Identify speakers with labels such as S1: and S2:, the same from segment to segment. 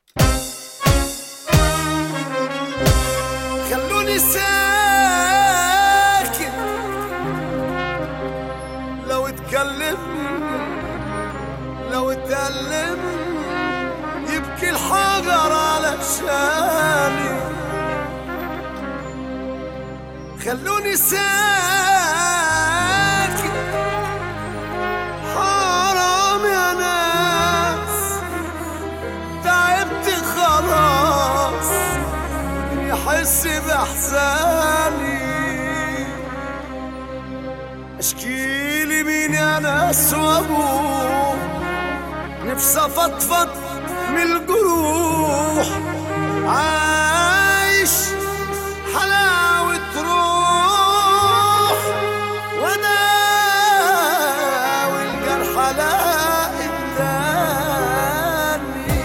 S1: خلوني ساكت لو اتكلم يبكي الحجر على شاني. خلوني ساكت حرام يا ناس، تعبت خلاص يحس بإحزاني. اشكيلي مين يا ناس وابوه، نفسي افضفض من الجروح، عايش حلاوة روح وداوي الجرح الاقي التاني.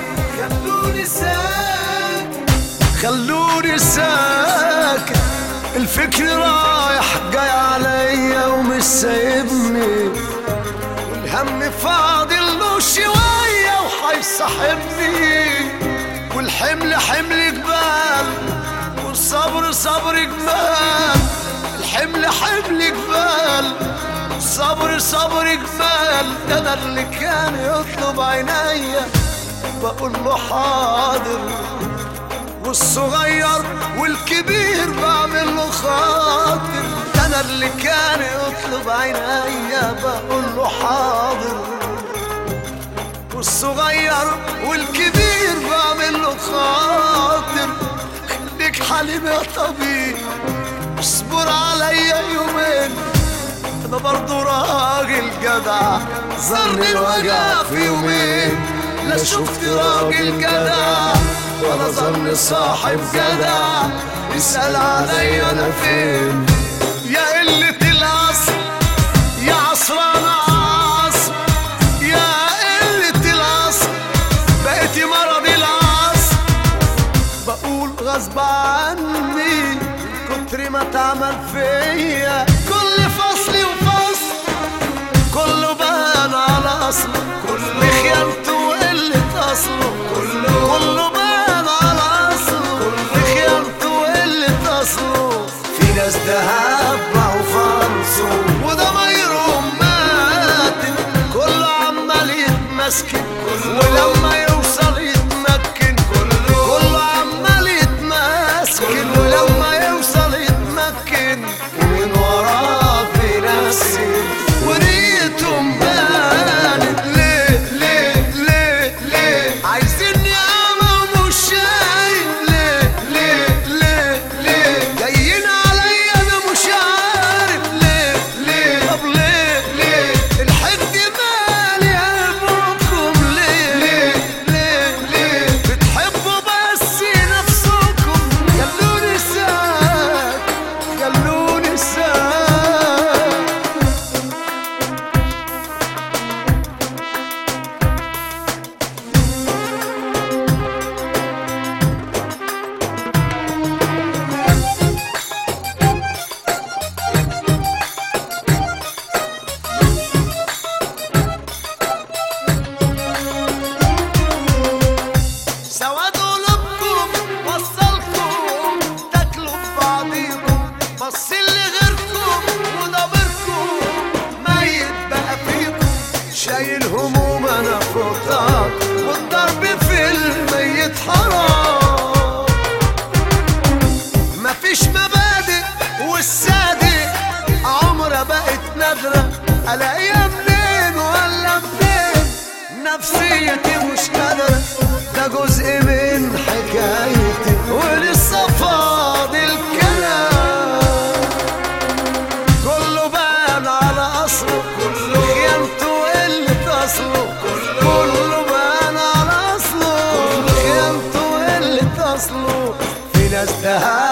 S1: خلوني ساكت الفكر رايح جاي عليا ومش سايبني، والهم فاضل له شوية وحيصاحبني، والحمل حمل جبال والصبر صبر جبال. الحمل حمل جبال والصبر صبر جبال. ده انا اللي كان يطلب عينيا بقول له حاضر، والصغير والكبير بعمل له خاطر. ده انا اللي كان يطلب عينيا بقول له حاضر، والصغير والكبير بعمل له خاطر. خليك حليم يا طبيب، اصبر عليا يومين، انا برضو راجل جدع، زرني الوجع في يومين. لا شفت راجل جدع ولا ظن صاحب جدع، يسأل عليا انا فين. يا قلة العصر يا عصران عصر، يا قلة العصر بقيتي مرض العصر. بقول غصب عني كتر ما تعمل فيا، كل فصل وفصل كله بان على اصله، كله خيانته وقلة اصله، كله بان على اصله، خيانته وقلة اصله. في ناس دهب معه فانسو وده ميرهم ماتن، كله عمال يتمسكن ولما يوصل يتمكن، كله عمال يتمسكن ولما يوصل يتمكن، ومن وراه بينسي وريتهم بانت. ليه عايزيني اعمى ومش شايف؟ ليه جايين عليا انا مش عارف ليه. طب ليه الحقد مالي قلبكم؟ ليه بتحبوا بس نفسكم؟ خلوني ساكت. سواد قلوبكم وصلكم تاكلوا في بعضيكم، بص اللي غيركم وضميركم ميت بقى فيكم. شايل هموم انا فوقك والضرب في الميت حرام. مفيش مبادئ والصادق عمرها بقت نادرة، الاقيها منين ولا منين؟ نفسيتي مش قادرة، ده جزء من حكايتي ولسه فاضل كلام. كله بان على اصله، خيانته وقلة اصله، كله بان على اصله، خيانته وقلة اصله. في ناس دهب